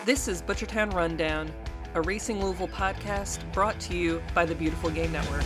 This is Butchertown Rundown, a Racing Louisville podcast brought to you by the Beautiful Game Network.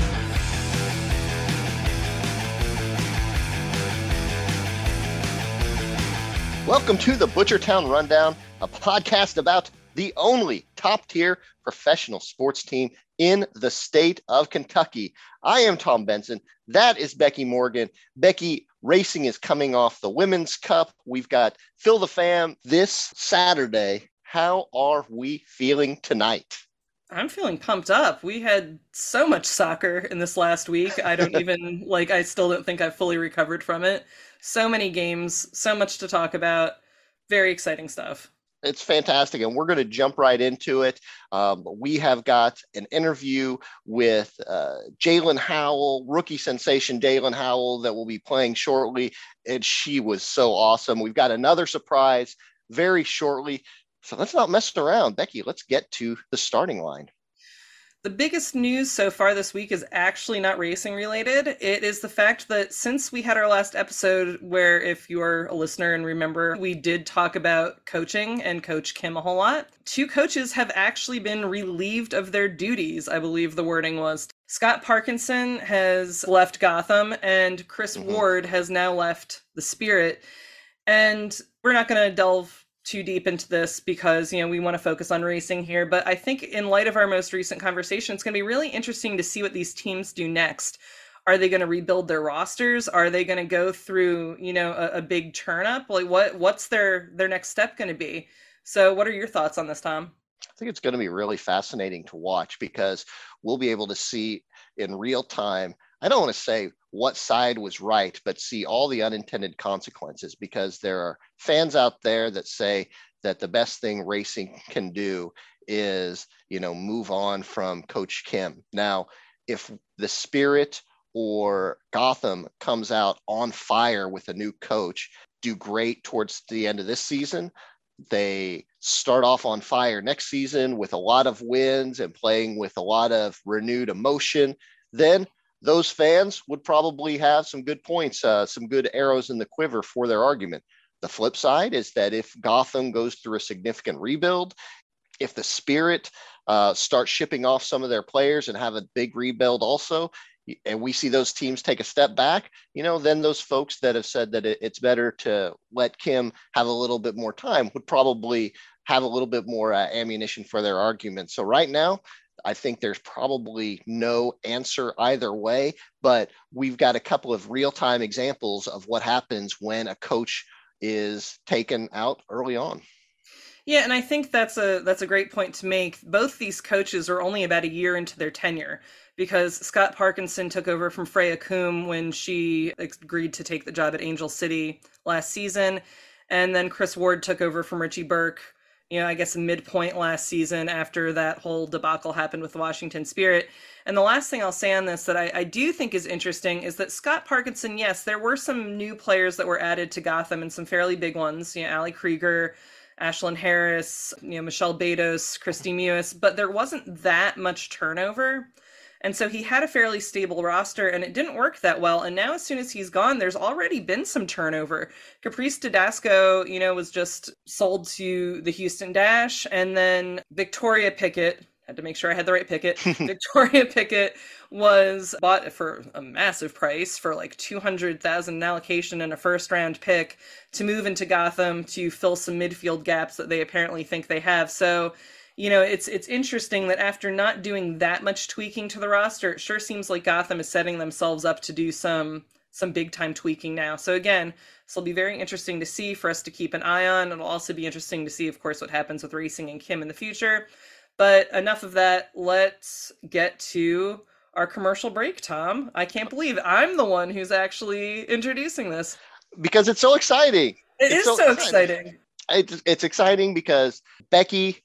Welcome to the Butchertown Rundown, a podcast about the only top-tier professional sports team in the state of Kentucky. I am Tom Benson. That is Becky Morgan. Becky, racing is coming off the Women's Cup. We've got Phil the Fam this Saturday. How are we feeling tonight? I'm feeling pumped up. We had so much soccer in this last week. I still don't think I've fully recovered from it. So many games, so much to talk about. Very exciting stuff. It's fantastic, and we're going to jump right into it. We have got an interview with Jalen Howell, rookie sensation Jalen Howell, that will be playing shortly, and she was so awesome. We've got another surprise very shortly, so let's not mess around. Becky, let's get to the starting line. The biggest news so far this week is actually not racing related. It is the fact that since we had our last episode where, if you're a listener and remember, we did talk about coaching and Coach Kim a whole lot, 2 coaches have actually been relieved of their duties, I believe the wording was. Scott Parkinson has left Gotham and Chris Ward has now left the Spirit. And we're not going to delve too deep into this because, we want to focus on racing here. But I think in light of our most recent conversation, it's going to be really interesting to see what these teams do next. Are they going to rebuild their rosters? Are they going to go through, a big turn up? Like what's their next step going to be? So what are your thoughts on this, Tom? I think it's going to be really fascinating to watch because we'll be able to see in real time. I don't want to say what side was right, but see all the unintended consequences, because there are fans out there that say that the best thing racing can do is, move on from Coach Kim. Now, if the Spirit or Gotham comes out on fire with a new coach, do great towards the end of this season, they start off on fire next season with a lot of wins and playing with a lot of renewed emotion, then those fans would probably have some good points, some good arrows in the quiver for their argument. The flip side is that if Gotham goes through a significant rebuild, if the Spirit starts shipping off some of their players and have a big rebuild also, and we see those teams take a step back, then those folks that have said that it's better to let Kim have a little bit more time would probably have a little bit more ammunition for their argument. So right now, I think there's probably no answer either way, but we've got a couple of real-time examples of what happens when a coach is taken out early on. Yeah, and I think that's a great point to make. Both these coaches are only about a year into their tenure, because Scott Parkinson took over from Freya Coombe when she agreed to take the job at Angel City last season, and then Chris Ward took over from Richie Burke, I guess a midpoint last season after that whole debacle happened with the Washington Spirit. And the last thing I'll say on this that I do think is interesting is that Scott Parkinson, yes, there were some new players that were added to Gotham and some fairly big ones, Ali Krieger, Ashlyn Harris, Michelle Betos, Christy Mewis, but there wasn't that much turnover. And so he had a fairly stable roster, and it didn't work that well. And now as soon as he's gone, there's already been some turnover. Caprice Tedesco, was just sold to the Houston Dash. And then Victoria Pickett, had to make sure I had the right Pickett. Victoria Pickett was bought for a massive price for like $200,000 in allocation and a first-round pick to move into Gotham to fill some midfield gaps that they apparently think they have. So it's interesting that after not doing that much tweaking to the roster, it sure seems like Gotham is setting themselves up to do some big time tweaking now. So again, this will be very interesting to see, for us to keep an eye on. It'll also be interesting to see, of course, what happens with racing and Kim in the future. But enough of that. Let's get to our commercial break, Tom. I can't believe I'm the one who's actually introducing this. Because it's so exciting. It's so exciting. It's exciting because, Becky,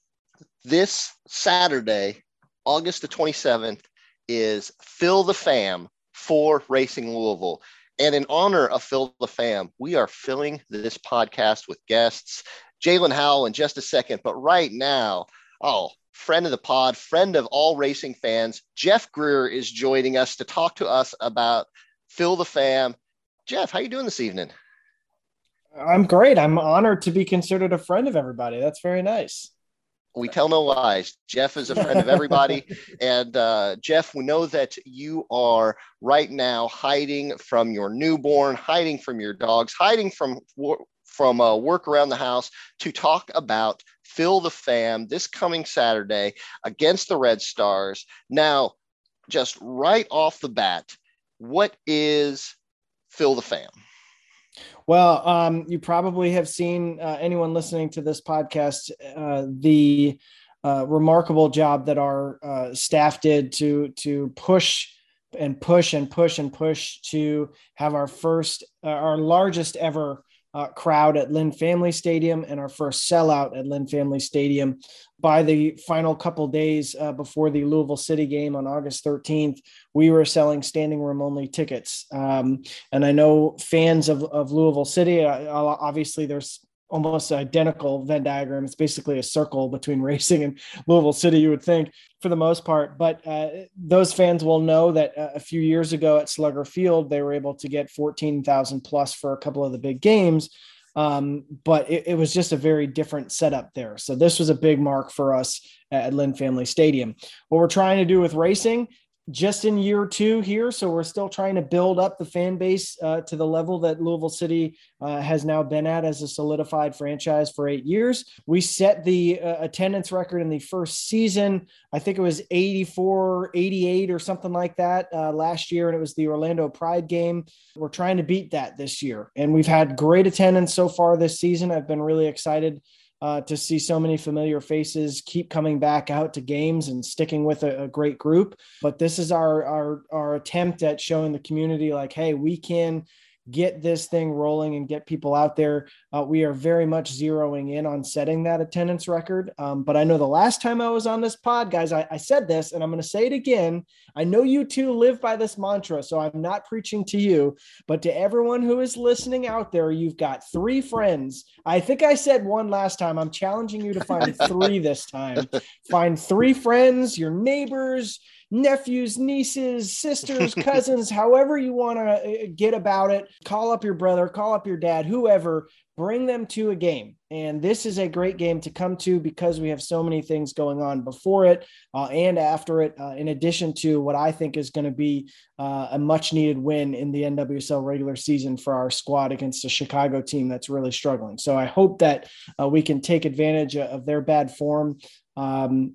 this Saturday, August the 27th, is Phil the Fam for Racing Louisville. And in honor of Phil the Fam, we are filling this podcast with guests. Jalen Howell in just a second. But right now, friend of the pod, friend of all racing fans, Jeff Greer is joining us to talk to us about Phil the Fam. Jeff, how you doing this evening? I'm great. I'm honored to be considered a friend of everybody. That's very nice. We tell no lies. Jeff is a friend of everybody. And Jeff, we know that you are right now hiding from your newborn, hiding from your dogs, hiding from work around the house to talk about Phil the Fam this coming Saturday against the Red Stars. Now, just right off the bat, what is Phil the Fam? Well, you probably have seen anyone listening to this podcast, the remarkable job that our staff did to push and push and push and push to have our largest ever crowd at Lynn Family Stadium and our first sellout at Lynn Family Stadium. By the final couple days before the Louisville City game on August 13th, we were selling standing room only tickets. And I know fans of Louisville City, obviously there's almost identical Venn diagram. It's basically a circle between racing and Louisville City, you would think, for the most part. But those fans will know that a few years ago at Slugger Field, they were able to get 14,000 plus for a couple of the big games. But it was just a very different setup there. So this was a big mark for us at Lynn Family Stadium. What we're trying to do with racing, just in year 2 here. So we're still trying to build up the fan base to the level that Louisville City has now been at as a solidified franchise for 8 years. We set the attendance record in the first season. I think it was 84, 88 or something like that last year. And it was the Orlando Pride game. We're trying to beat that this year. And we've had great attendance so far this season. I've been really excited to see so many familiar faces keep coming back out to games and sticking with a great group. But this is our attempt at showing the community like, hey, we can get this thing rolling and get people out there. We are very much zeroing in on setting that attendance record. But I know the last time I was on this pod, guys, I said this, and I'm going to say it again. I know you two live by this mantra, so I'm not preaching to you, but to everyone who is listening out there, you've got 3 friends. I think I said 1 last time. I'm challenging you to find 3 this time. Find 3 friends, your neighbors, nephews, nieces, sisters, cousins, however you want to get about it. Call up your brother, call up your dad, whoever, bring them to a game. And this is a great game to come to because we have so many things going on before it and after it, in addition to what I think is going to be a much needed win in the NWSL regular season for our squad against a Chicago team that's really struggling. So I hope that we can take advantage of their bad form and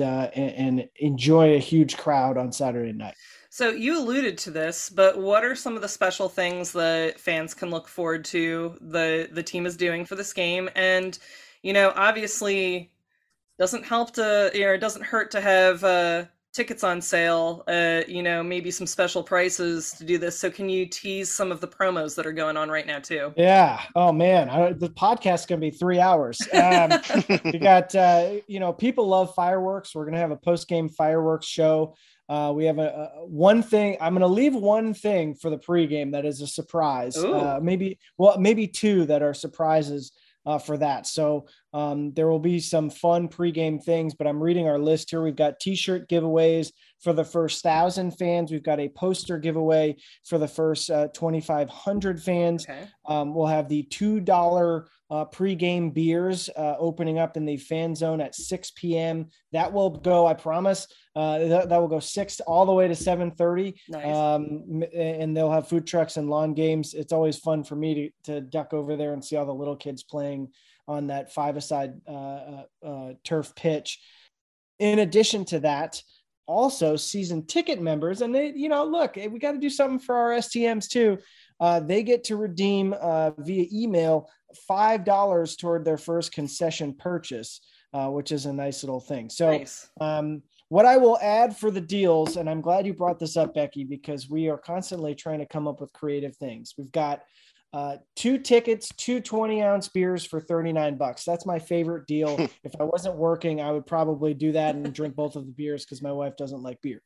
enjoy a huge crowd on Saturday night. So you alluded to this, but what are some of the special things that fans can look forward to the team is doing for this game? And, obviously doesn't help to, it doesn't hurt to have tickets on sale, maybe some special prices to do this. So can you tease some of the promos that are going on right now too? Yeah. Oh man. The podcast is going to be 3 hours. We got, people love fireworks. We're going to have a post-game fireworks show. We have one thing. I'm going to leave one thing for the pregame that is a surprise. Maybe 2 that are surprises for that. So there will be some fun pregame things, but I'm reading our list here. We've got t-shirt giveaways for the first 1,000 fans. We've got a poster giveaway for the first 2,500 fans. Okay. We'll have the $2 pregame beers opening up in the fan zone at 6 p.m. That will go, I promise, that will go 6 all the way to 7:30. Nice. And they'll have food trucks and lawn games. It's always fun for me to duck over there and see all the little kids playing on that 5-a-side turf pitch. In addition to that, also season ticket members, and they, look, we got to do something for our STMs too. They get to redeem via email $5 toward their first concession purchase, which is a nice little thing. So nice. What I will add for the deals, and I'm glad you brought this up, Becky, because we are constantly trying to come up with creative things. We've got 2 tickets, 2 20-ounce beers for $39. That's my favorite deal. If I wasn't working, I would probably do that and drink both of the beers because my wife doesn't like beer.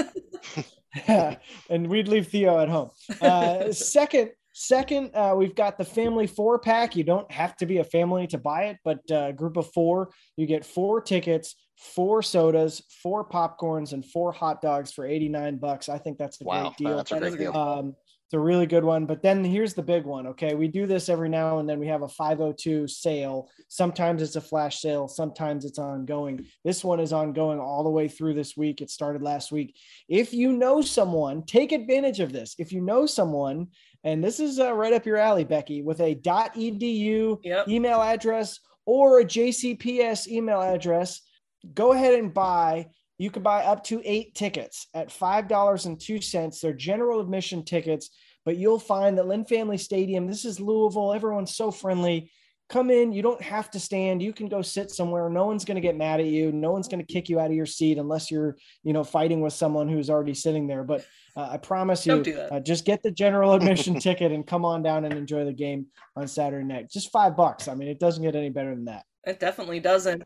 And we'd leave Theo at home. Second, we've got the family 4-pack. You don't have to be a family to buy it, but a group of 4, you get 4 tickets, 4 sodas, 4 popcorns, and 4 hot dogs for $89. I think that's a great deal. That's a great deal. It's a really good one. But then here's the big one. Okay. We do this every now and then. We have a 502 sale. Sometimes it's a flash sale. Sometimes it's ongoing. This one is ongoing all the way through this week. It started last week. If you know someone, take advantage of this. If you know someone, and this is right up your alley, Becky, with a .edu email address or a JCPS email address, go ahead and buy. You can buy up to 8 tickets at $5.02. They're general admission tickets, but you'll find that Lynn Family Stadium, this is Louisville. Everyone's so friendly. Come in. You don't have to stand. You can go sit somewhere. No one's going to get mad at you. No one's going to kick you out of your seat unless you're, fighting with someone who's already sitting there. But I promise you, just get the general admission ticket and come on down and enjoy the game on Saturday night. Just $5. I mean, it doesn't get any better than that. It definitely doesn't.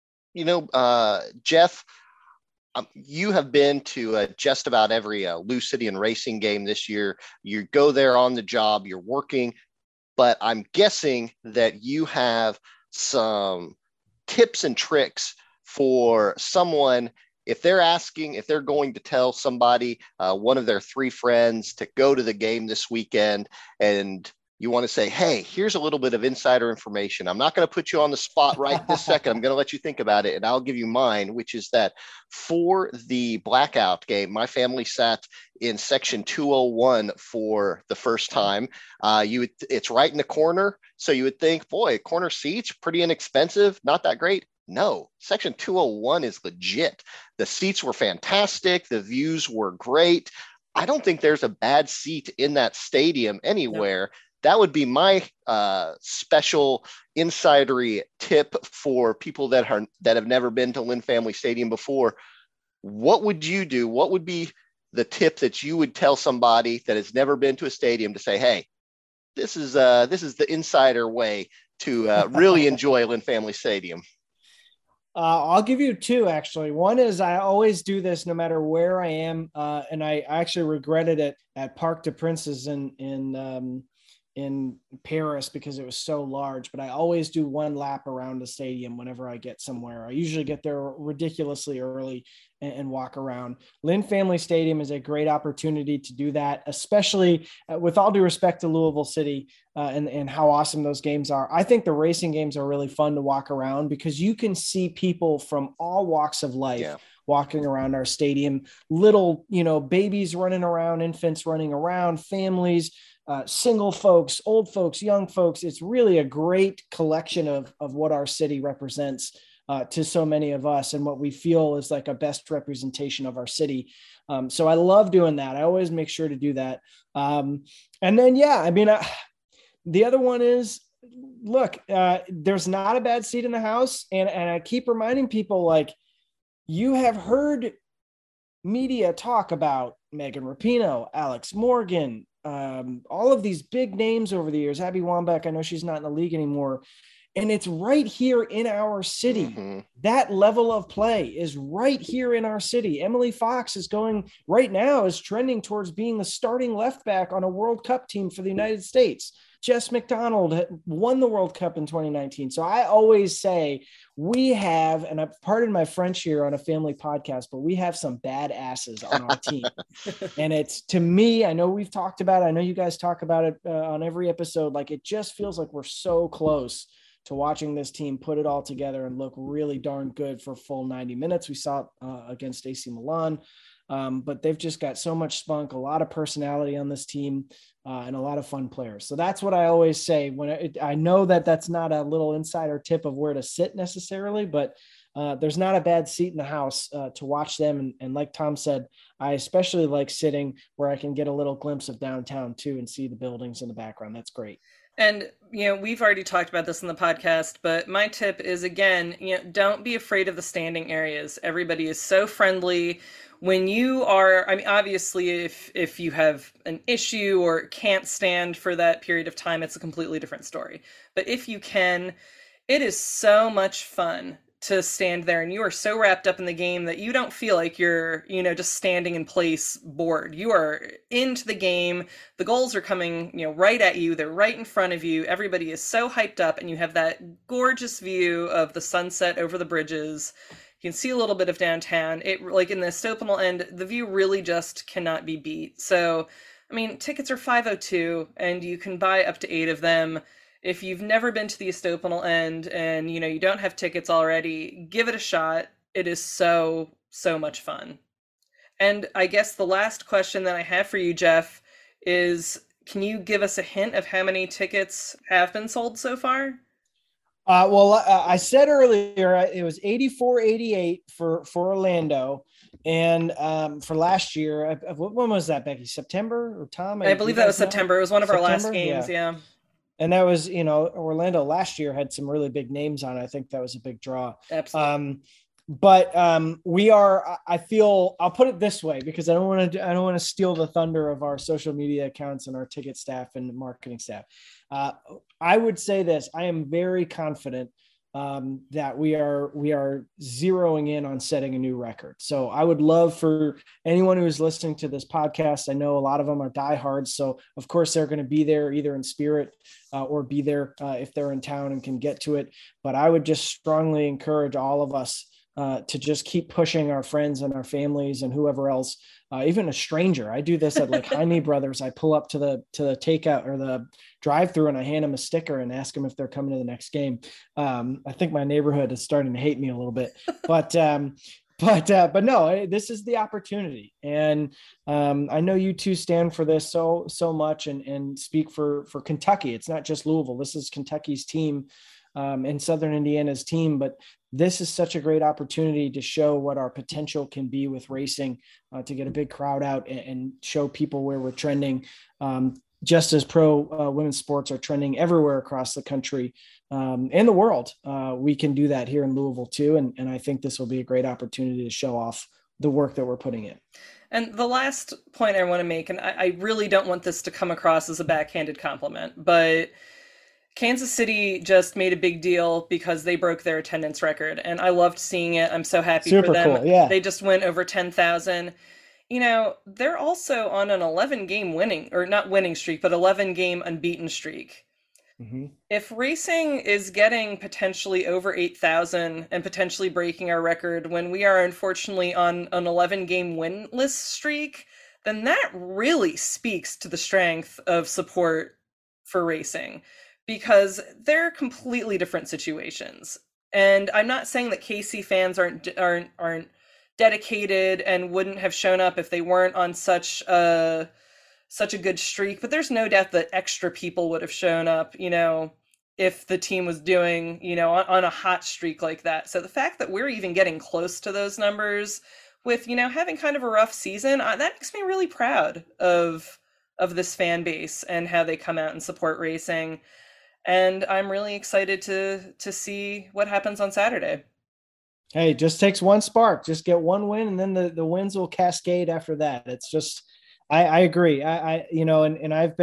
Jeff, you have been to just about every Lou City and racing game this year. You go there on the job, you're working, but I'm guessing that you have some tips and tricks for someone if they're going to tell somebody, one of their 3 friends, to go to the game this weekend, and you want to say, hey, here's a little bit of insider information. I'm not going to put you on the spot right this second. I'm going to let you think about it, and I'll give you mine, which is that for the blackout game, my family sat in section 201 for the first time. It's right in the corner, so you would think, boy, corner seats, pretty inexpensive, not that great. No, section 201 is legit. The seats were fantastic. The views were great. I don't think there's a bad seat in that stadium anywhere. No. That would be my special insidery tip for people that have never been to Lynn Family Stadium before. What would you do? What would be the tip that you would tell somebody that has never been to a stadium to say, hey, this is the insider way to really enjoy Lynn Family Stadium? I'll give you 2, actually. One is I always do this no matter where I am. And I actually regretted it at Parc des Princes in Paris because it was so large, but I always do 1 lap around the stadium whenever I get somewhere. I usually get there ridiculously early and walk around. Lynn Family Stadium is a great opportunity to do that, especially with all due respect to Louisville City and how awesome those games are. I think the racing games are really fun to walk around because you can see people from all walks of life walking around our stadium, little, babies running around, infants running around, families, single folks, old folks, young folks. It's really a great collection of what our city represents to so many of us and what we feel is like a best representation of our city. So I love doing that. I always make sure to do that. And then, the other one is, look, there's not a bad seat in the house. And I keep reminding people, like, you have heard media talk about Megan Rapinoe, Alex Morgan, all of these big names over the years. Abby Wambach, I know she's not in the league anymore. And it's right here in our city. Mm-hmm. That level of play is right here in our city. Emily Fox is trending towards being the starting left back on a World Cup team for the United States. Jess McDonald won the World Cup in 2019. So I always say we have, and I've pardon my French here on a family podcast, but we have some bad asses on our team. And it's, to me, I know we've talked about it. I know you guys talk about it on every episode. Like, it just feels like we're so close to watching this team put it all together and look really darn good for full 90 minutes. We saw it against AC Milan, but they've just got so much spunk, a lot of personality on this team, and a lot of fun players. So that's what I always say when I know that that's not a little insider tip of where to sit necessarily, but there's not a bad seat in the house to watch them. And like Tom said, I especially like sitting where I can get a little glimpse of downtown too and see the buildings in the background. That's great. And, we've already talked about this in the podcast, but my tip is, again, don't be afraid of the standing areas. Everybody is so friendly. When you are, obviously, if you have an issue or can't stand for that period of time, it's a completely different story. But if you can, it is so much fun to stand there, and you are so wrapped up in the game that you don't feel like you're, just standing in place bored. You are into the game. The goals are coming, right at you. They're right in front of you. Everybody is so hyped up, and you have that gorgeous view of the sunset over the bridges. You can see a little bit of downtown. It, like in the Stopanel end, the view really just cannot be beat. So, I mean, tickets are 502 and you can buy up to 8 of them. If you've never been to the Estopanel End and you don't have tickets already, give it a shot. It is so much fun. And I guess the last question that I have for you, Jeff, is can you give us a hint of how many tickets have been sold so far? I said earlier it was 84-88 for Orlando, and for last year, when was that, Becky? September or Tom? I believe that was September. It was one of our last games, yeah. And that was, Orlando last year had some really big names on it. I think that was a big draw. Absolutely. We are, I feel, I'll put it this way, because I don't want to steal the thunder of our social media accounts and our ticket staff and marketing staff. I would say this, I am very confident that we are zeroing in on setting a new record. So I would love for anyone who is listening to this podcast, I know a lot of them are diehards. So of course they're going to be there either in spirit or be there if they're in town and can get to it. But I would just strongly encourage all of us to just keep pushing our friends and our families and whoever else, even a stranger. I do this at like Jaime Brothers. I pull up to the takeout or the drive-through and I hand them a sticker and ask them if they're coming to the next game. I think my neighborhood is starting to hate me a little bit, but no, this is the opportunity. And I know you two stand for this so much and speak for Kentucky. It's not just Louisville. This is Kentucky's team and Southern Indiana's team, but this is such a great opportunity to show what our potential can be with racing, to get a big crowd out and show people where we're trending, just as pro women's sports are trending everywhere across the country and the world. We can do that here in Louisville too. And I think this will be a great opportunity to show off the work that we're putting in. And the last point I want to make, and I really don't want this to come across as a backhanded compliment, but Kansas City just made a big deal because they broke their attendance record, and I loved seeing it. I'm so happy for them. Cool, yeah. They just went over 10,000. They're also on an 11-game winning, or not winning streak, but 11-game unbeaten streak. Mm-hmm. If racing is getting potentially over 8,000 and potentially breaking our record when we are unfortunately on an 11-game winless streak, then that really speaks to the strength of support for racing. Because they're completely different situations. And I'm not saying that KC fans aren't dedicated and wouldn't have shown up if they weren't on such a good streak, but there's no doubt that extra people would have shown up, if the team was doing, on a hot streak like that. So the fact that we're even getting close to those numbers with, having kind of a rough season, that makes me really proud of this fan base and how they come out and support racing. And I'm really excited to see what happens on Saturday. Hey, it just takes one spark. Just get one win, and then the wins will cascade after that. It's just, I agree. I've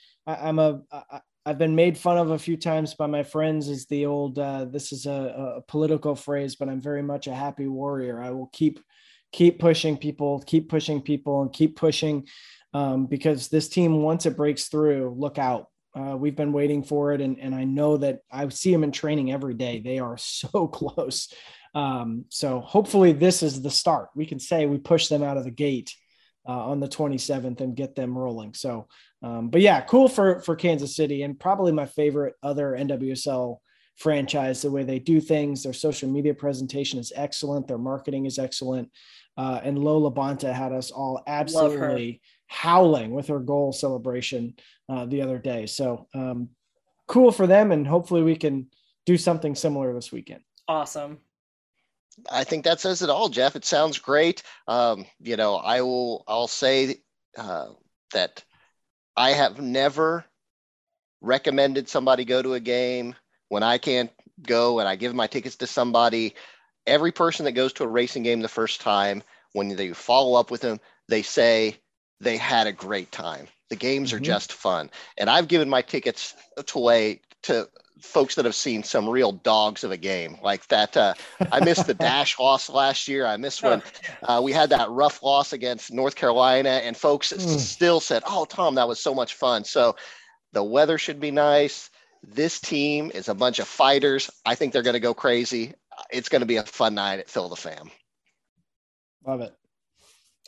been made fun of a few times by my friends as the old, this is a political phrase, but I'm very much a happy warrior. I will keep pushing people, and keep pushing because this team, once it breaks through, look out. We've been waiting for it. And I know that I see them in training every day. They are so close. So hopefully this is the start. We can say we push them out of the gate on the 27th and get them rolling. So, but yeah, cool for Kansas City, and probably my favorite other NWSL franchise, the way they do things. Their social media presentation is excellent. Their marketing is excellent. And Lola Bonta had us all absolutely howling with her goal celebration the other day. So cool for them. And hopefully we can do something similar this weekend. Awesome. I think that says it all, Jeff. It sounds great. I'll say that I have never recommended somebody go to a game when I can't go, and I give my tickets to somebody. Every person that goes to a racing game the first time, when they follow up with them, they say they had a great time. The games are just fun. And I've given my tickets away to folks that have seen some real dogs of a game like that. I missed the Dash loss last year. I missed when we had that rough loss against North Carolina, and folks still said, "Oh, Tom, that was so much fun." So the weather should be nice. This team is a bunch of fighters. I think they're going to go crazy. It's going to be a fun night at Phil the Fam. Love it.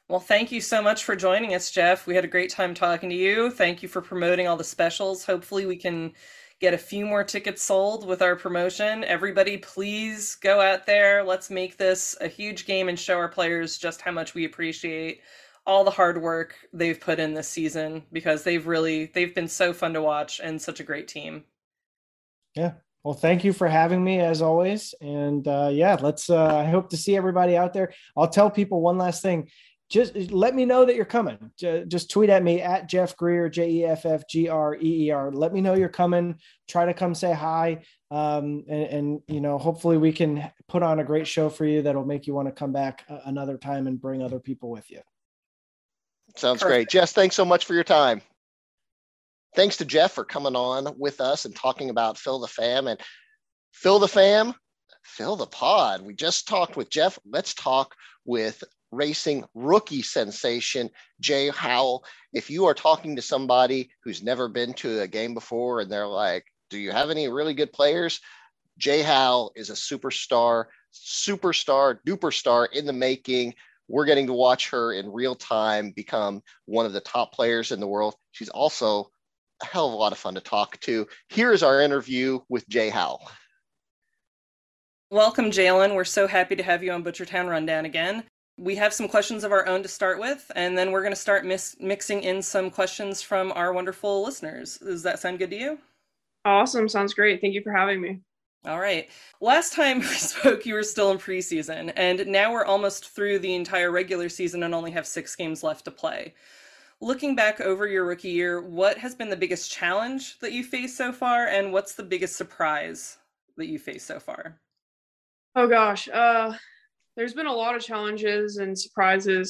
Well, thank you so much for joining us, Jeff. We had a great time talking to you. Thank you for promoting all the specials. Hopefully, we can get a few more tickets sold with our promotion. Everybody, please go out there. Let's make this a huge game and show our players just how much we appreciate all the hard work they've put in this season, because they've been so fun to watch and such a great team. Yeah. Well, thank you for having me as always. And I hope to see everybody out there. I'll tell people one last thing. Just let me know that you're coming. Just tweet at me at Jeff Greer, JEFFGREER. Let me know you're coming. Try to come say hi. And hopefully we can put on a great show for you that'll make you want to come back another time and bring other people with you. Sounds great. Jess, thanks so much for your time. Thanks to Jeff for coming on with us and talking about Phil the Fam. And Phil the Fam, Phil the Pod. We just talked with Jeff. Let's talk with racing rookie sensation Jay Howell. If you are talking to somebody who's never been to a game before and they're like, do you have any really good players? Jay Howell is a superstar duper star in the making. We're getting to watch her in real time become one of the top players in the world. She's also a hell of a lot of fun to talk to. Here is our interview with Jay Howell. Welcome, Jalen. We're so happy to have you on Butchertown Rundown again. We have some questions of our own to start with, and then we're going to start mixing in some questions from our wonderful listeners. Does that sound good to you? Awesome. Sounds great. Thank you for having me. All right. Last time we spoke, you were still in preseason, and now we're almost through the entire regular season and only have 6 games left to play. Looking back over your rookie year, what has been the biggest challenge that you faced so far, and what's the biggest surprise that you faced so far? Oh, gosh. There's been a lot of challenges and surprises.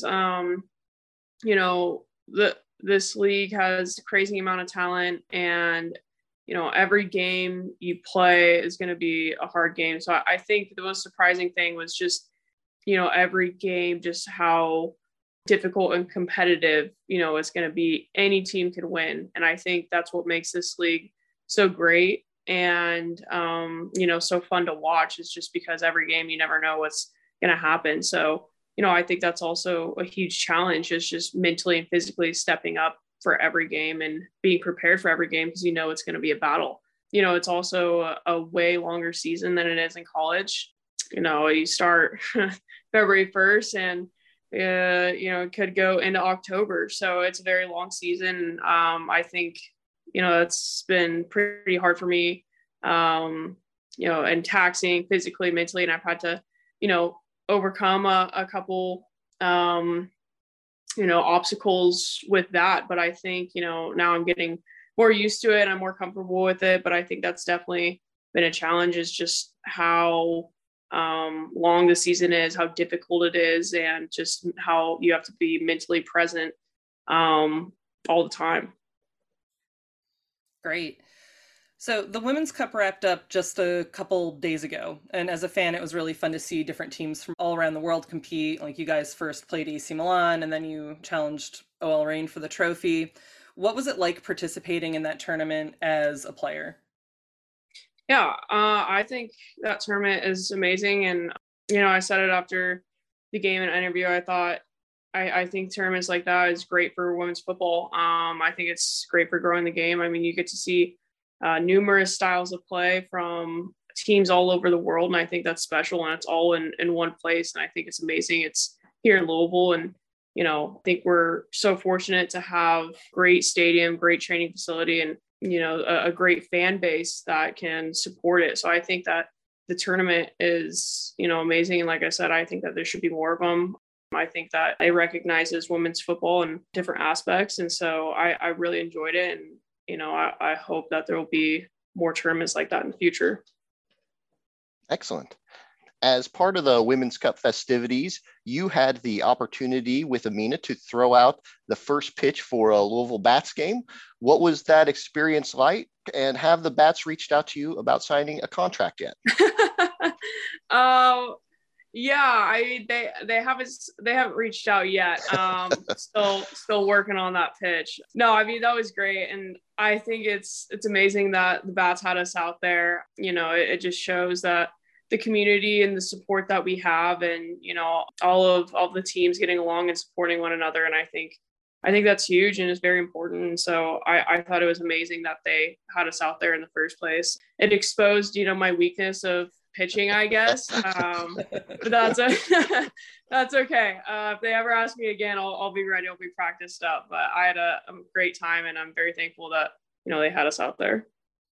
This league has a crazy amount of talent, and every game you play is going to be a hard game. So I think the most surprising thing was just every game, just how difficult and competitive it's going to be. Any team can win, and I think that's what makes this league so great and so fun to watch. Is just because every game you never know what's going to happen. So, I think that's also a huge challenge, is just mentally and physically stepping up for every game and being prepared for every game, because it's going to be a battle. It's also a way longer season than it is in college. You start February 1st and it could go into October. So it's a very long season. I think, it's been pretty hard for me, and taxing physically, mentally, and I've had to, overcome a couple, obstacles with that. But I think, now I'm getting more used to it. I'm more comfortable with it. But I think that's definitely been a challenge, is just how long the season is, how difficult it is, and just how you have to be mentally present all the time. Great. So the Women's Cup wrapped up just a couple days ago. And as a fan, it was really fun to see different teams from all around the world compete. Like, you guys first played AC Milan, and then you challenged OL Reign for the trophy. What was it like participating in that tournament as a player? Yeah, I think that tournament is amazing. And, I said it after the game and interview. I think tournaments like that is great for women's football. I think it's great for growing the game. I mean, you get to see numerous styles of play from teams all over the world. And I think that's special, and it's all in one place. And I think it's amazing. It's here in Louisville. And, I think we're so fortunate to have great stadium, great training facility, and, a great fan base that can support it. So I think that the tournament is, amazing. And like I said, I think that there should be more of them. I think that it recognizes women's football in different aspects. And so I really enjoyed it. And, I hope that there will be more tournaments like that in the future. Excellent. As part of the Women's Cup festivities, you had the opportunity with Amina to throw out the first pitch for a Louisville Bats game. What was that experience like? And have the Bats reached out to you about signing a contract yet? Yeah, I mean, they haven't reached out yet. Still working on that pitch. No, I mean, that was great. And I think it's amazing that the Bats had us out there. It just shows that the community and the support that we have, and all of the teams getting along and supporting one another. And I think that's huge and is very important. And so I thought it was amazing that they had us out there in the first place. It exposed my weakness of pitching, I guess. But that's okay. If they ever ask me again, I'll be ready. I'll be practiced up. But I had a great time, and I'm very thankful that they had us out there.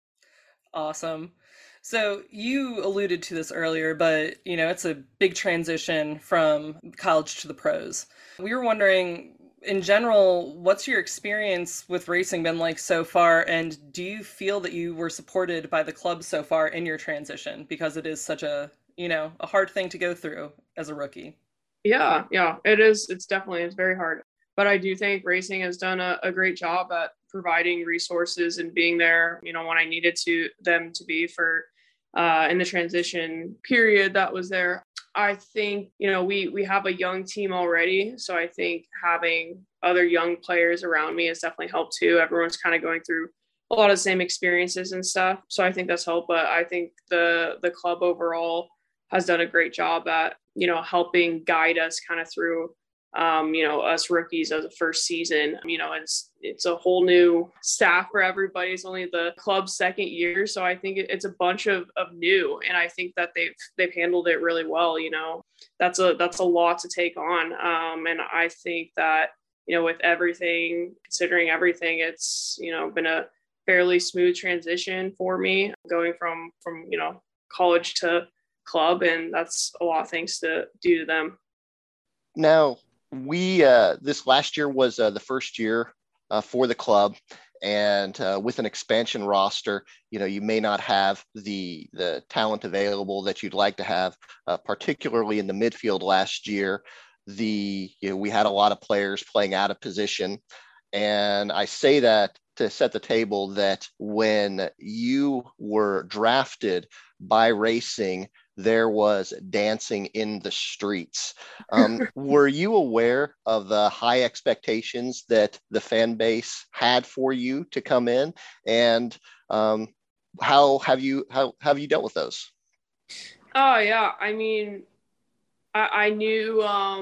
Awesome. So you alluded to this earlier, but it's a big transition from college to the pros. We were wondering, in general, what's your experience with racing been like so far? And do you feel that you were supported by the club so far in your transition? Because it is such a hard thing to go through as a rookie. Yeah, it is. It's very hard. But I do think racing has done a great job at providing resources and being there, when I needed them to be for in the transition period that was there. I think, we have a young team already. So I think having other young players around me has definitely helped too. Everyone's kind of going through a lot of the same experiences and stuff. So I think that's helped. But I think the club overall has done a great job at, helping guide us kind of through us rookies as a first season. It's a whole new staff for everybody. It's only the club's second year. So I think it's a bunch of new, and I think that they've handled it really well. That's a lot to take on. And I think that, with everything, considering everything, it's, been a fairly smooth transition for me going from college to club. And that's a lot of things to do to them. Now, we this last year was the first year for the club, and with an expansion roster, you may not have the talent available that you'd like to have, particularly in the midfield last year. We had a lot of players playing out of position, and I say that to set the table that when you were drafted by Racing, there was dancing in the streets. Were you aware of the high expectations that the fan base had for you to come in? And how have you dealt with those? Oh, yeah. I mean, I knew,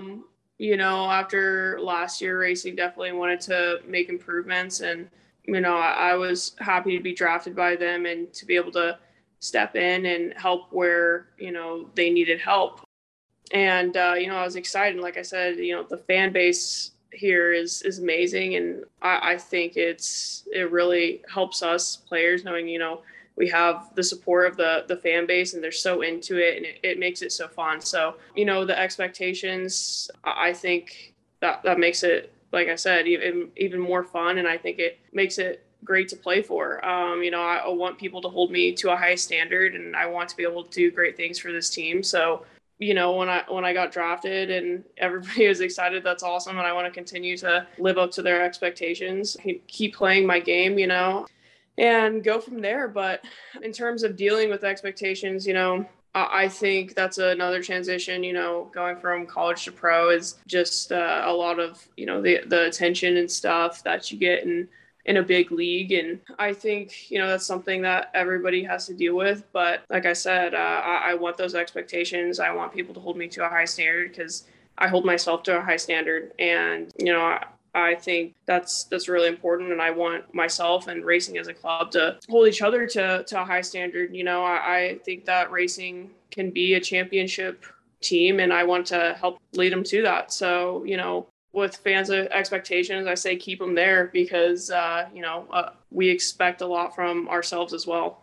after last year, Racing definitely wanted to make improvements. And, I was happy to be drafted by them and to be able to step in and help where, they needed help. And, I was excited. Like I said, the fan base here is amazing. And I think it really helps us players knowing, we have the support of the fan base, and they're so into it, and it makes it so fun. So, the expectations, I think that makes it, like I said, even more fun. And I think it makes it great to play for. I want people to hold me to a high standard, and I want to be able to do great things for this team. So, when I got drafted and everybody was excited, that's awesome. And I want to continue to live up to their expectations, keep playing my game, and go from there. But in terms of dealing with expectations, I think that's another transition, going from college to pro is just a lot of, the attention and stuff that you get in a big league. And I think, that's something that everybody has to deal with. But like I said, I want those expectations. I want people to hold me to a high standard because I hold myself to a high standard. And, I think that's really important. And I want myself and Racing as a club to hold each other to a high standard. I think that Racing can be a championship team, and I want to help lead them to that. So, with fans' expectations, I say keep them there because, we expect a lot from ourselves as well.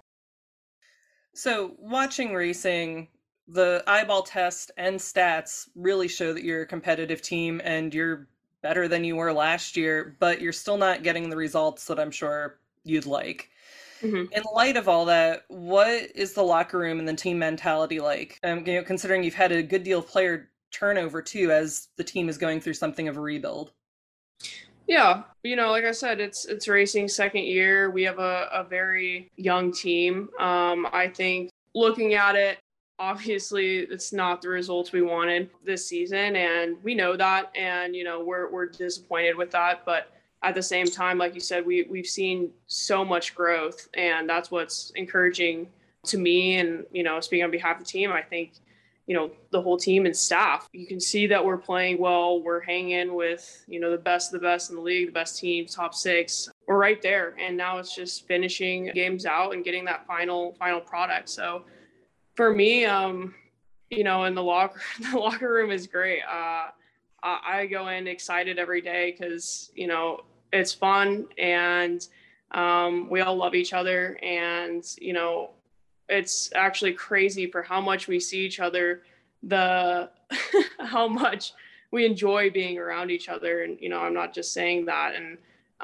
So watching Racing, the eyeball test and stats really show that you're a competitive team and you're better than you were last year, but you're still not getting the results that I'm sure you'd like. Mm-hmm. In light of all that, what is the locker room and the team mentality like? Considering you've had a good deal of player turnover too, as the team is going through something of a rebuild. Yeah, like I said, it's Racing's second year. We have a very young team. I think looking at it, obviously it's not the results we wanted this season, and we know that, and we're disappointed with that. But at the same time, like you said, we've seen so much growth, and that's what's encouraging to me, and, speaking on behalf of the team, I think, the whole team and staff, you can see that we're playing well. We're hanging with, the best of the best in the league, the best teams, top 6. We're right there. And now it's just finishing games out and getting that final product. So for me, in the locker room is great. I go in excited every day because, it's fun, and we all love each other. And, it's actually crazy for how much we see each other, how much we enjoy being around each other. And, I'm not just saying that. And,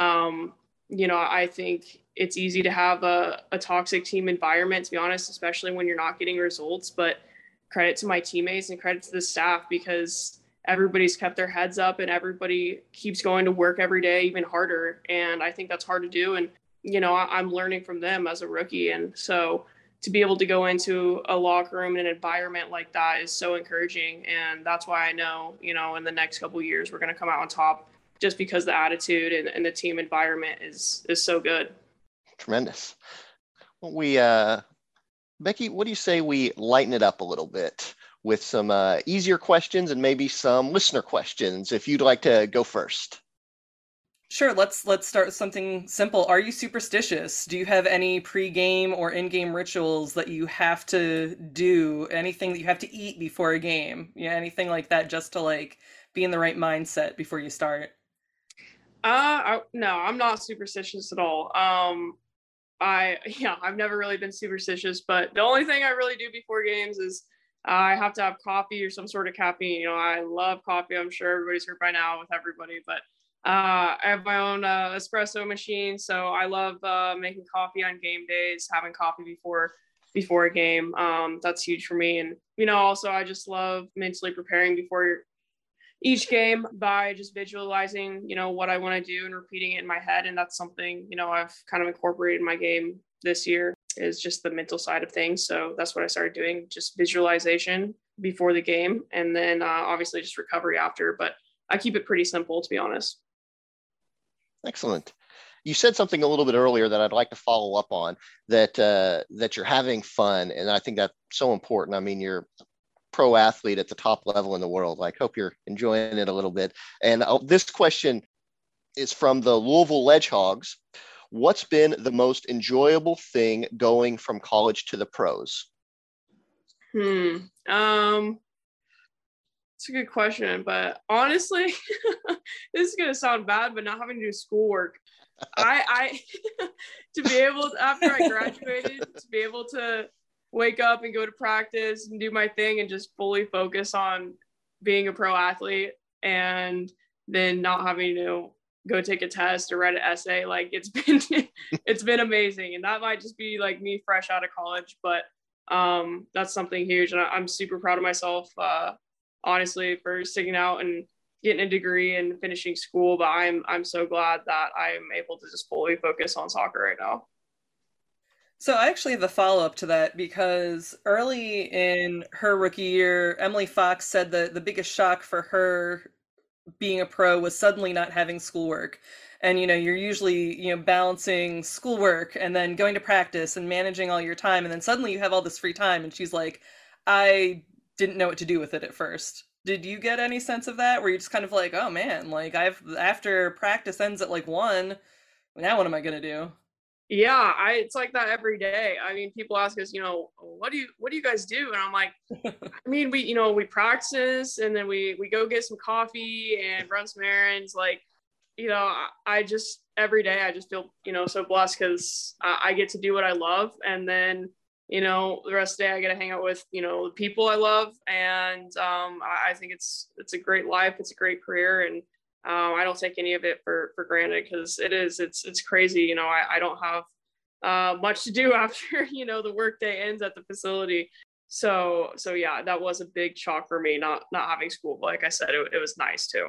I think it's easy to have a toxic team environment, to be honest, especially when you're not getting results. But credit to my teammates and credit to the staff, because everybody's kept their heads up and everybody keeps going to work every day even harder. And I think that's hard to do. And, I'm learning from them as a rookie. And so to be able to go into a locker room and an environment like that is so encouraging. And that's why I know, in the next couple of years, we're going to come out on top, just because the attitude and the team environment is so good. Tremendous. Well, Becky, what do you say we lighten it up a little bit with some easier questions and maybe some listener questions, if you'd like to go first? Sure, let's start with something simple. Are you superstitious? Do you have any pre-game or in-game rituals that you have to do? Anything that you have to eat before a game? Yeah, anything like that, just to be in the right mindset before you start? No, I'm not superstitious at all. I've never really been superstitious, but the only thing I really do before games is I have to have coffee or some sort of caffeine. I love coffee. I'm sure everybody's heard by now with everybody, but I have my own espresso machine, so I love making coffee on game days, having coffee before a game. That's huge for me. And, also I just love mentally preparing before each game by just visualizing, what I want to do and repeating it in my head. And that's something, I've kind of incorporated in my game this year, is just the mental side of things. So that's what I started doing, just visualization before the game, and then obviously just recovery after. But I keep it pretty simple, to be honest. Excellent. You said something a little bit earlier that I'd like to follow up on, that you're having fun. And I think that's so important. I mean, you're a pro athlete at the top level in the world. I hope you're enjoying it a little bit. And this question is from the Louisville Ledgehogs. What's been the most enjoyable thing going from college to the pros? It's a good question, but honestly, this is going to sound bad, but not having to do schoolwork. I to be able to, after I graduated, to be able to wake up and go to practice and do my thing and just fully focus on being a pro athlete, and then not having to go take a test or write an essay. It's been amazing. And that might just be me fresh out of college, but that's something huge. And I'm super proud of myself, honestly, for sticking out and getting a degree and finishing school. But I'm so glad that I'm able to just fully focus on soccer right now. So I actually have a follow-up to that, because early in her rookie year, Emily Fox said that the biggest shock for her being a pro was suddenly not having schoolwork. And, you're usually, balancing schoolwork and then going to practice and managing all your time. And then suddenly you have all this free time. And she's like, I didn't know what to do with it at first. Did you get any sense of that? Where you're just kind of like, oh man, after practice ends at 1, now what am I going to do? Yeah, it's like that every day. I mean, people ask us, what do you guys do? And I'm like, I mean, we practice, and then we go get some coffee and run some errands. I just, every day I just feel, so blessed, because I get to do what I love. And then, the rest of the day I get to hang out with, the people I love. And I think it's a great life. It's a great career. And I don't take any of it for granted, because it's crazy. I don't have much to do after, the workday ends at the facility. So yeah, that was a big shock for me, not having school. But like I said, it was nice too.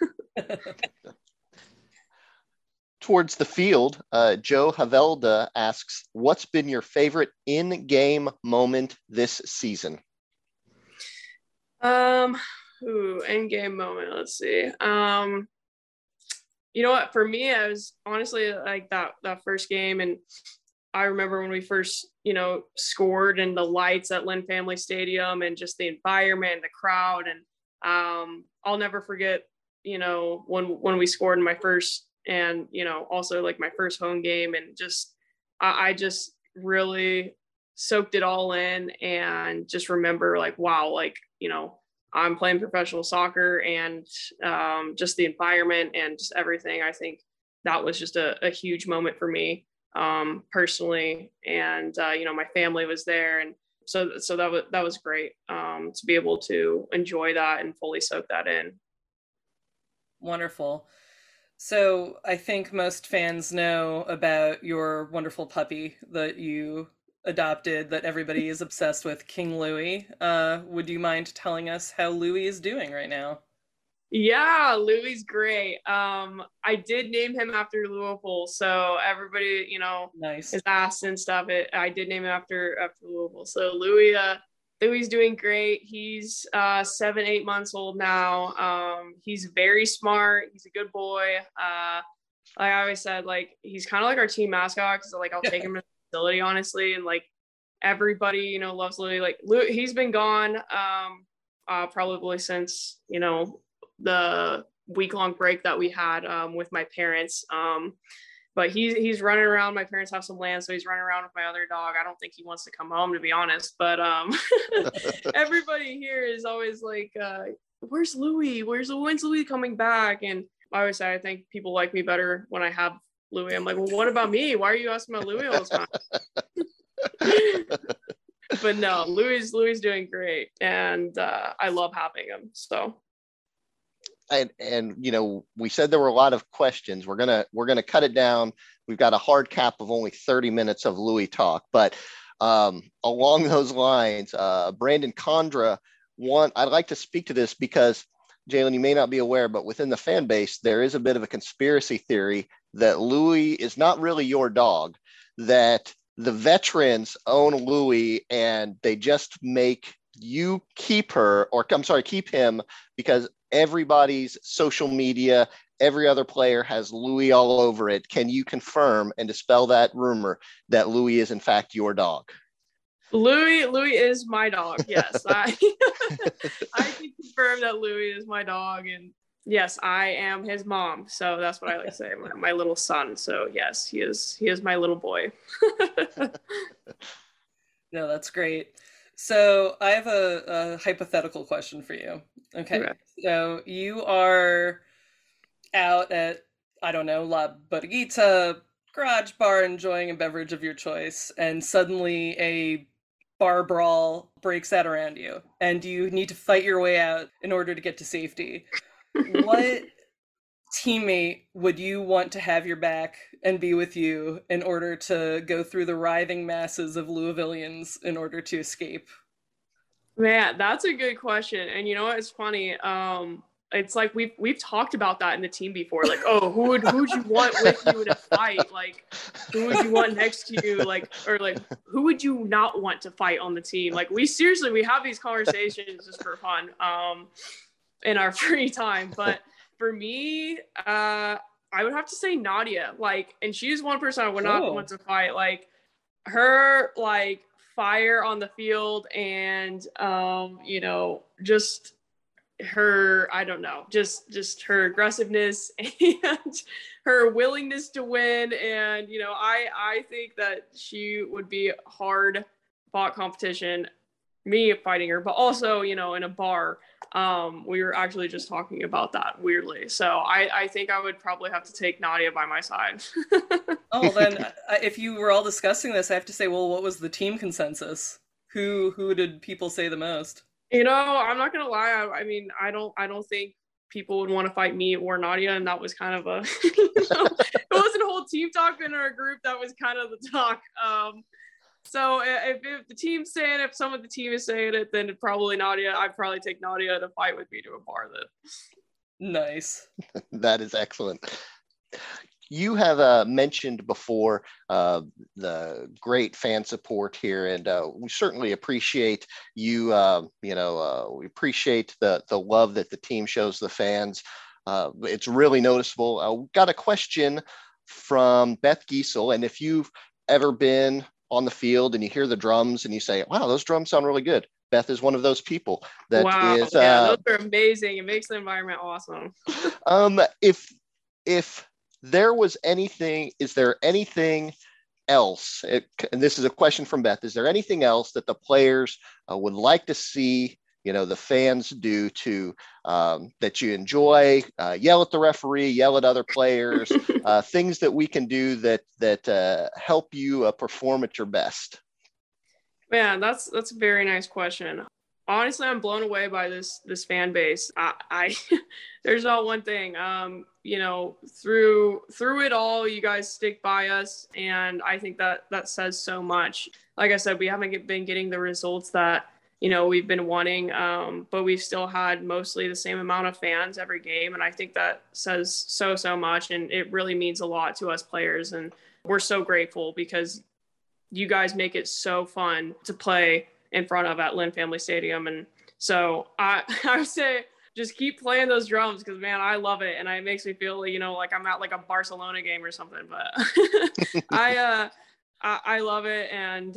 Towards the field, Joe Havelda asks, what's been your favorite in-game moment this season? In-game moment. Let's see. You know what? For me, I was honestly that first game, and I remember when we first, scored, and the lights at Lynn Family Stadium, and just the environment, the crowd. And I'll never forget, when we scored in my first, and, also like my first home game, and just, I just really soaked it all in, and just remember like, wow, like, I'm playing professional soccer, and just the environment and just everything. I think that was just a huge moment for me personally. And, my family was there. And so that was great to be able to enjoy that and fully soak that in. Wonderful. So I think most fans know about your wonderful puppy that you adopted, that everybody is obsessed with, King Louie. Would you mind telling us how Louie is doing right now? Yeah, Louie's great. I did name him after Louisville, so everybody, Nice. is asked and stuff. I did name him after Louisville. So Louie's doing great. He's 7-8 months old now. He's very smart. He's a good boy. Like I always said, like he's kind of like our team mascot, because like I'll take him to the facility, honestly, and like everybody loves Louie. Like he's been gone probably since the week-long break that we had with my parents. But he's running around. My parents have some land, so he's running around with my other dog. I don't think he wants to come home, to be honest. But everybody here is always like, where's Louie? When's Louie coming back? And I always say, I think people like me better when I have Louie. I'm like, well, what about me? Why are you asking about Louie all the time? But no, Louie's doing great, and I love having him. So. And we said there were a lot of questions. We're gonna cut it down. We've got a hard cap of only 30 minutes of Louie talk, but along those lines, Brandon Condra, I'd like to speak to this because, Jalen, you may not be aware, but within the fan base, there is a bit of a conspiracy theory that Louie is not really your dog, that the veterans own Louie and they just make you keep him because everybody's social media, every other player has Louie all over it. Can you confirm and dispel that rumor that Louie is in fact your dog? Louie is my dog. Yes, I can confirm that Louie is my dog, and yes, I am his mom. So that's what I like to say, my little son. So yes, he is my little boy. No, that's great. So I have a hypothetical question for you. Okay. So you are out at, I don't know, La Bodeguita, garage bar, enjoying a beverage of your choice, and suddenly a bar brawl breaks out around you, and you need to fight your way out in order to get to safety. What teammate would you want to have your back and be with you in order to go through the writhing masses of Louisvillians in order to escape? Man, that's a good question. And you know what? It's funny. It's like we've talked about that in the team before. Like, oh, who'd you want with you in a fight? Like, who would you want next to you? Like, or like, who would you not want to fight on the team? Like, we have these conversations just for fun, in our free time. But for me, I would have to say Nadia. Like, and she's one person I would not want to fight. Like, her like fire on the field, and just her, I don't know, just her aggressiveness and her willingness to win. And I think that she would be hard fought competition, me fighting her, but also in a bar. We were actually just talking about that, weirdly. So I think I would probably have to take Nadia by my side. Oh, then if you were all discussing this, I have to say, well, what was the team consensus? Who did people say the most? I'm not gonna lie. I mean, I don't think people would want to fight me or Nadia, and that was kind of a it wasn't a whole team talk in our group. That was kind of the talk. So if the team's saying it, if some of the team is saying it, then probably Nadia. I'd probably take Nadia to fight with me to a bar then. Nice. That is excellent. You have mentioned before the great fan support here, and we certainly appreciate you. We appreciate the love that the team shows the fans. It's really noticeable. Got a question from Beth Giesel, and if you've ever been on the field and you hear the drums and you say, wow, those drums sound really good? Beth is one of those people that wow, is. Yeah, those are amazing. It makes the environment awesome. If there was anything, is there anything else? And this is a question from Beth. Is there anything else that the players would like to see, the fans do to that you enjoy? Yell at the referee, yell at other players, things that we can do that help you perform at your best. Man, that's a very nice question. Honestly, I'm blown away by this fan base. I there's not one thing. Through it all, you guys stick by us, and I think that says so much. Like I said, we haven't been getting the results that we've been wanting, but we've still had mostly the same amount of fans every game, and I think that says so much, and it really means a lot to us players, and we're so grateful because you guys make it so fun to play in front of at Lynn Family Stadium. And so I would say just keep playing those drums because, man, I love it. And it makes me feel, like I'm at like a Barcelona game or something. But I love it. And,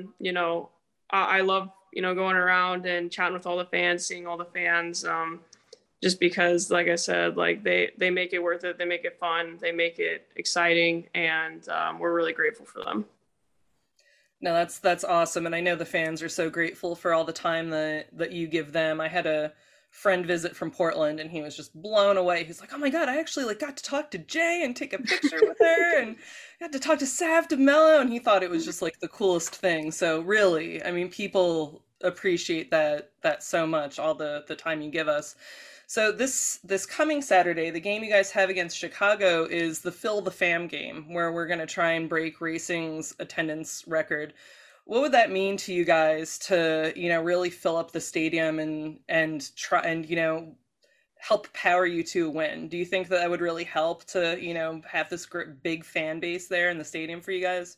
I love, going around and chatting with all the fans, seeing all the fans, just because, like I said, like they make it worth it. They make it fun. They make it exciting. And we're really grateful for them. No, that's awesome. And I know the fans are so grateful for all the time that you give them. I had a friend visit from Portland and he was just blown away. He's like, oh my God, I actually got to talk to Jay and take a picture with her and got to talk to Sav DeMello. And he thought it was just like the coolest thing. So really, I mean, people appreciate that so much, all the time you give us. So this coming Saturday, the game you guys have against Chicago is the Fill the Fam game, where we're going to try and break racing's attendance record. What would that mean to you guys to, really fill up the stadium and try and, help power you to a win? Do you think that would really help to, have this big fan base there in the stadium for you guys?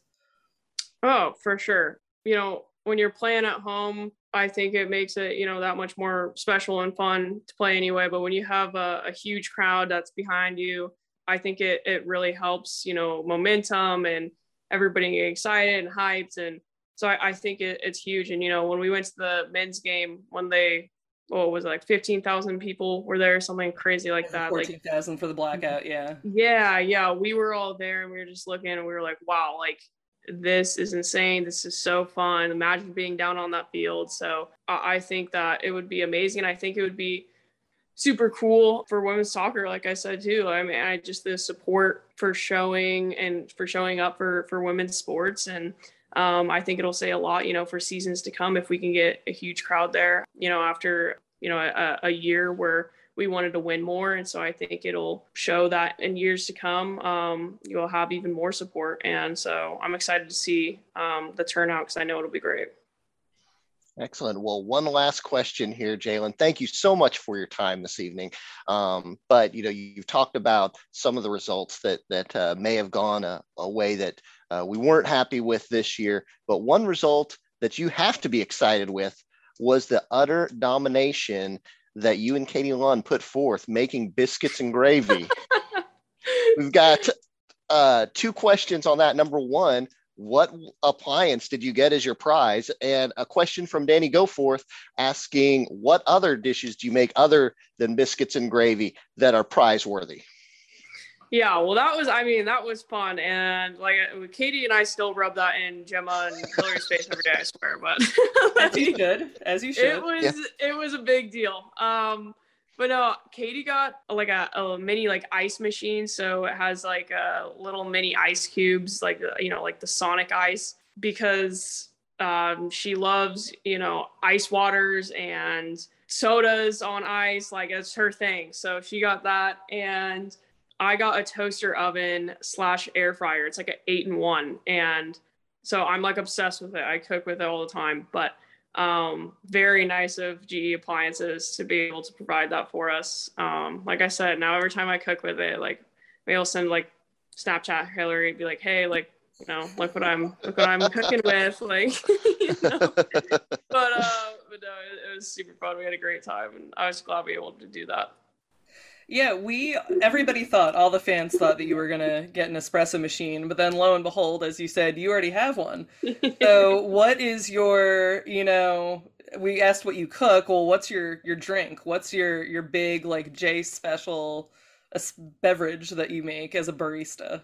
Oh, for sure. When you're playing at home, I think it makes it, that much more special and fun to play anyway. But when you have a huge crowd that's behind you, I think it really helps, momentum and everybody getting excited and hyped. And so I think it's huge. And, when we went to the men's game, when was it like 15,000 people were there, something crazy like that. 14,000 for the blackout. Yeah. Yeah. We were all there and we were just looking and we were like, wow, like, this is insane. This is so fun. Imagine being down on that field. So I think that it would be amazing. I think it would be super cool for women's soccer, like I said, too. I mean, the support for showing up for women's sports. And I think it'll say a lot, for seasons to come if we can get a huge crowd there, after, a year where we wanted to win more. And so I think it'll show that in years to come, you'll have even more support. And so I'm excited to see the turnout because I know it'll be great. Excellent. Well, one last question here, Jalen. Thank you so much for your time this evening. But, you've talked about some of the results that may have gone a way that we weren't happy with this year. But one result that you have to be excited with was the utter domination that you and Katie Lund put forth, making biscuits and gravy. We've got 2 questions on that. Number one, what appliance did you get as your prize? And a question from Danny Goforth asking, what other dishes do you make other than biscuits and gravy that are prize worthy? Yeah, well, that was fun. And like Katie and I still rub that in Gemma and Hillary's face every day, I swear. But as you should. It was a big deal. But no, Katie got like a mini like ice machine. So it has like little mini ice cubes, like, like the Sonic ice, because she loves, ice waters and sodas on ice. Like it's her thing. So she got that. And I got a toaster oven / air fryer. It's like an 8-in-1. And so I'm like obsessed with it. I cook with it all the time, but very nice of GE Appliances to be able to provide that for us. Like I said, now every time I cook with it, like maybe I'll send like Snapchat Hillary, be like, hey, like, look what I'm cooking with, like, but no, it was super fun. We had a great time and I was glad we were able to do that. Yeah, everybody thought, all the fans thought that you were gonna get an espresso machine, but then lo and behold, as you said, you already have one. So what is we asked what you cook. Well, what's your drink? What's your big like J special beverage that you make as a barista?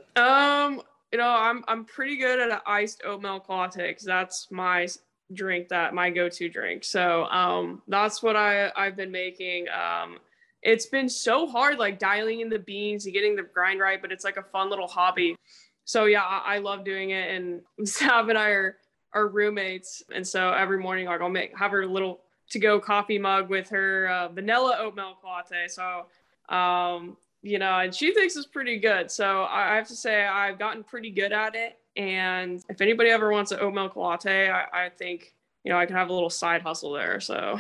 I'm pretty good at an iced oat milk latte because that's my drink, that my go-to drink. So that's what I've been making. It's been so hard, like dialing in the beans and getting the grind right, but it's like a fun little hobby. So yeah, I love doing it. And Sav and I are roommates, and so every morning like I'll have her little to-go coffee mug with her vanilla oat milk latte. So and she thinks it's pretty good. So I have to say I've gotten pretty good at it. And if anybody ever wants an oat milk latte, I think, I can have a little side hustle there. So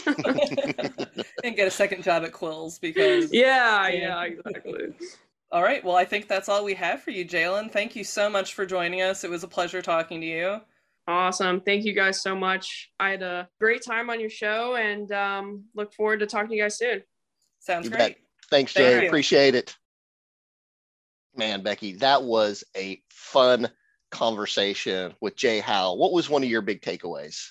and get a second job at Quills because yeah, exactly. All right. Well, I think that's all we have for you, Jalen. Thank you so much for joining us. It was a pleasure talking to you. Awesome. Thank you guys so much. I had a great time on your show and look forward to talking to you guys soon. Sounds great. Thanks, Jay. Appreciate it. Man, Becky, that was a fun conversation with Jay Howell. What was one of your big takeaways?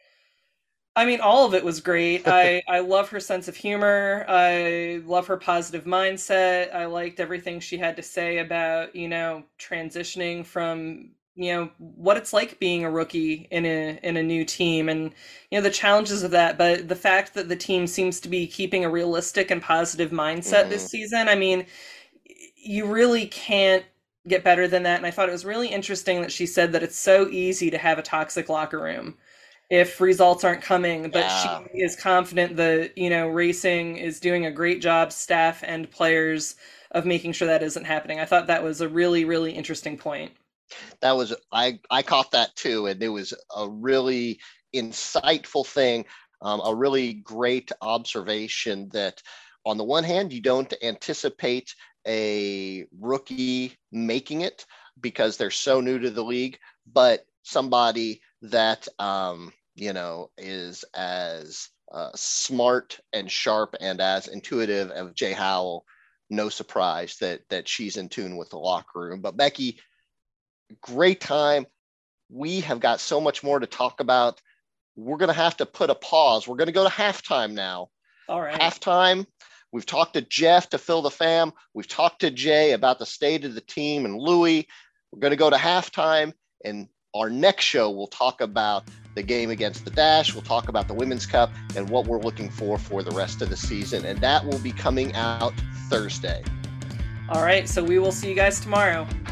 I mean, all of it was great. I love her sense of humor. I love her positive mindset. I liked everything she had to say about, transitioning from, what it's like being a rookie in a new team and, the challenges of that. But the fact that the team seems to be keeping a realistic and positive mindset this season, I mean, you really can't get better than that. And I thought it was really interesting that she said that it's so easy to have a toxic locker room if results aren't coming, but she is confident that, racing is doing a great job, staff and players, of making sure that isn't happening. I thought that was a really, really interesting point. That was, I caught that too. And it was a really insightful thing, a really great observation that on the one hand, you don't anticipate a rookie making it because they're so new to the league, but somebody that, is as smart and sharp and as intuitive as Jay Howell, no surprise that she's in tune with the locker room. But Becky, great time. We have got so much more to talk about. We're going to have to put a pause. We're going to go to halftime now. All right. Halftime. We've talked to Jeff to fill the fam. We've talked to Jay about the state of the team and Louie. We're going to go to halftime, and our next show, we'll talk about the game against the Dash. We'll talk about the Women's Cup and what we're looking for the rest of the season. And that will be coming out Thursday. All right. So we will see you guys tomorrow.